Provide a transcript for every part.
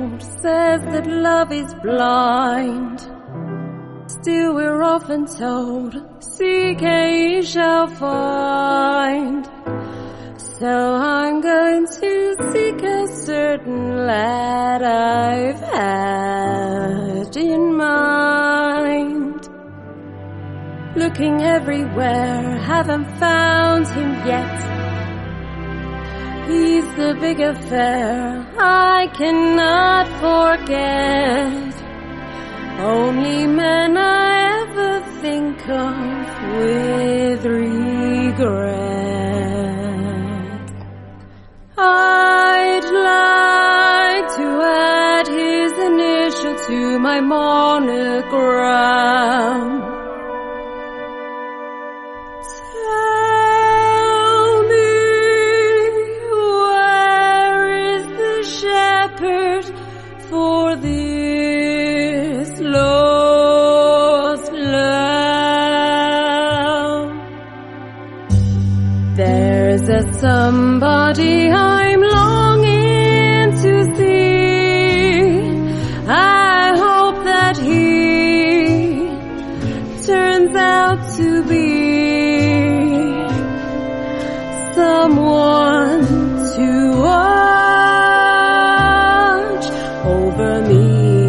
world says that love is blind, still we're often told, seek and ye shall find. So I'm going to seek a certain lad I've had in mind. Looking everywhere, haven't found him yet. He's the big affair I cannot forget. Only man I ever think of with regret. I'd like to add his initial to my monogram. Tell me, where is the shepherd for this lost lamb? There's a somebody I'm longing to see. I hope that he turns out to be someone to watch over me.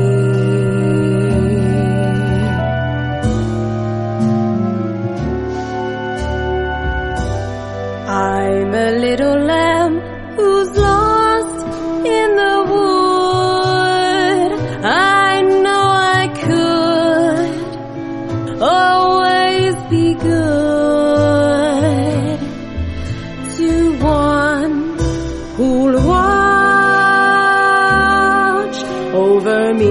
I'm a little lamb who's lost in the wood. I know I could always be good to one who'll watch over me.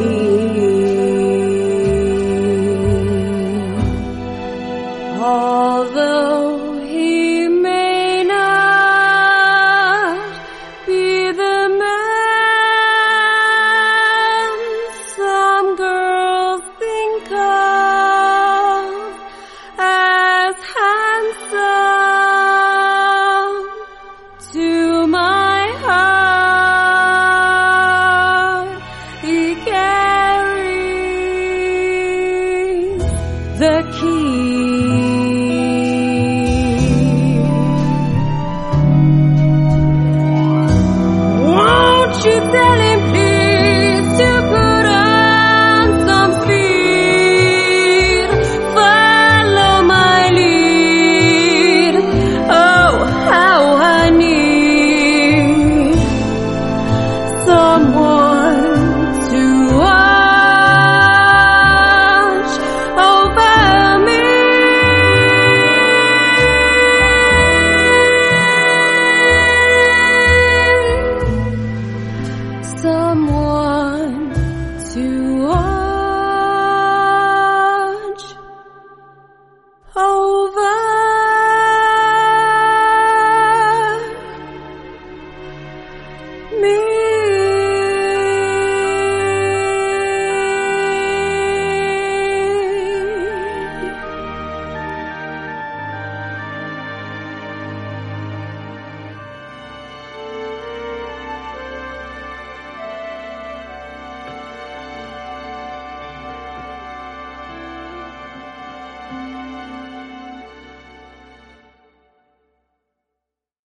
Although he may not be the man some girls think of as handsome, to my heart he carries the key. Won't you tell him please to put on some speed, follow my lead. Oh, how I need someone to watch over me. Someone to